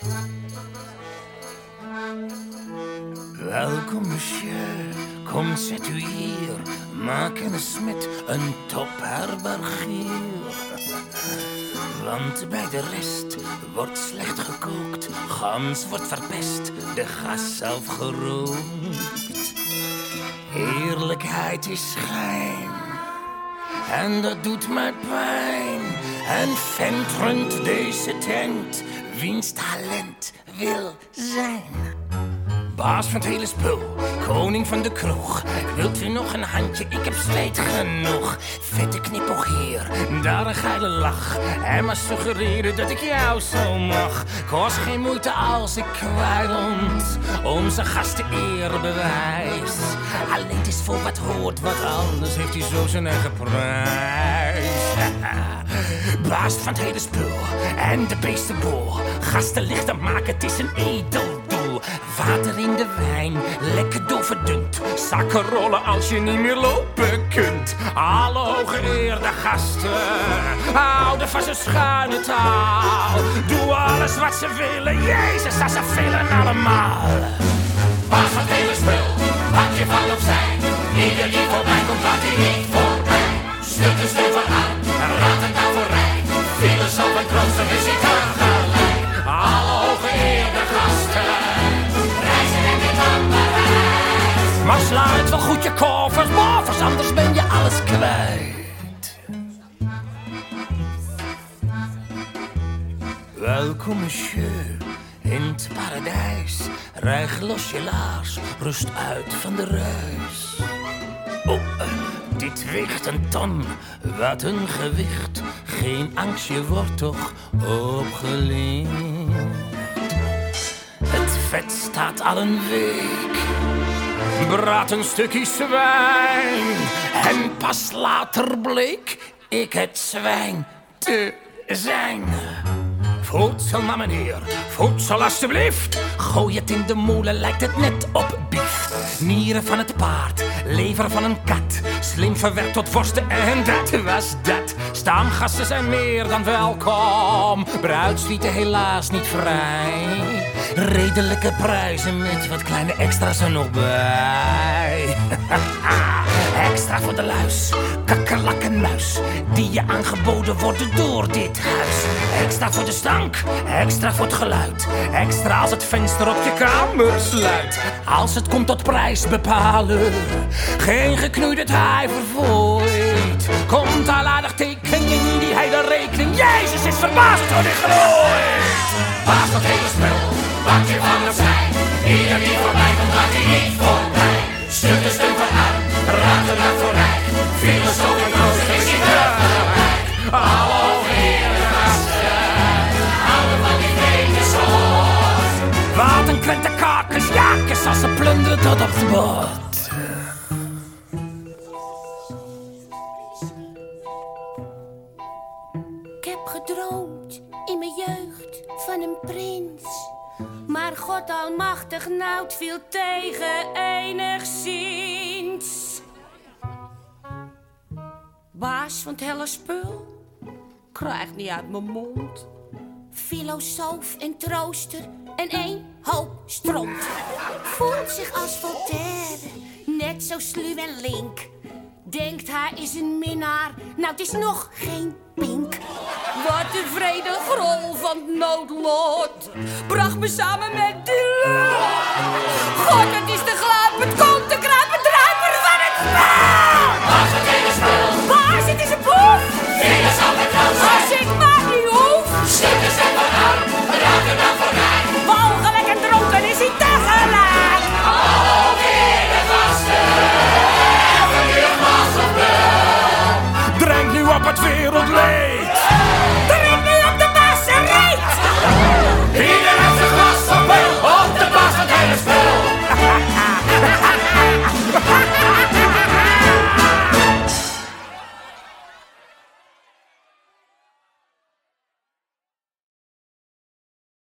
Welkom, monsieur. Kom, zet u hier. Maak kennis met een topherbergier. Want bij de rest wordt slecht gekookt. Gans wordt verpest, de gas zelf gerookt. Heerlijkheid is schijn. En dat doet mij pijn. En vent runt deze tent. Wiens talent wil zijn. Baas van het hele spul, koning van de kroeg. Wilt u nog een handje? Ik heb zweet genoeg. Vette knipoog hier, daar een geile lach. En maar suggereren dat ik jou zo mag. Kost geen moeite als ik kwijlend onze gasten eerbewijs. Alleen het is voor wat hoort, wat anders heeft hij zo zijn eigen prijs. Baas van het hele spul en de beestenboel. Gasten lichter maken, het is een edel doel. Water in de wijn, lekker doorverdund. Zakken rollen als je niet meer lopen kunt. Alle hooggeëerde gasten houden van zijn schuine taal. Doe alles wat ze willen, Jezus, dat ze willen allemaal. Baas van het hele spul, pak je van opzij. Ieder die voorbij komt, laat hij niet voorbij. Stuk de sleutel aan, raad het nou voor rij. Filosoof en trooster is hij tegelijk. Alle hooggeëerde gasten reizen in dit land Parijs. Maar sluit wel goed je koffers, boffers, anders ben je alles kwijt. Welkom, monsieur, in het paradijs. Rijg los je laars, rust uit van de reis. Oh, dit weegt een ton, wat een gewicht. Geen angst, je wordt toch opgelicht. Het vet staat al een week. Braad een stukje zwijn. En pas later bleek ik het zwijn te zijn. Voedsel, maar meneer, voedsel alsjeblieft. Gooi het in de molen, lijkt het net op bief. Nieren van het paard, lever van een kat. Slim verwerkt tot worsten en dat was dat. Stamgasten zijn meer dan welkom. Bruidslieden helaas niet vrij. Redelijke prijzen met wat kleine extra's er nog bij. Extra voor de luis, kakkerlak en muis. Die je aangeboden worden door dit huis. Extra voor de stank, extra voor het geluid. Extra als het venster op je kamer sluit. Als het komt tot prijs bepalen. Geen geknoeid het hij vervooit. Komt al aardig teken in die hele rekening. Jezus is verbaasd door dit glooit. Baas dat hele spel, pak je van opzij. Ieder die voorbij komt, laat hij niet voorbij. Stuk de sleutel aan, raad er naar voorbij. Filosoof en trooster is hij tegelijk. Alle hooggeëerde gasten houden van die vreemde soort. Wat een krentenkakers, jakers als ze plunderen tot op het bord. Ik heb gedroomd in mijn jeugd van een prins. Maar God almachtig nauwt viel tegen enigszins. Baas van het hele spul, krijgt niet uit mijn mond. Filosoof en trooster en één hoop stront. Voelt zich als Voltaire, net zo sluw en link. Denkt hij is een minnaar, nou het is nog geen pink. Wat een vrede grol van het noodlot bracht me samen met die lul. God, het is te glad, het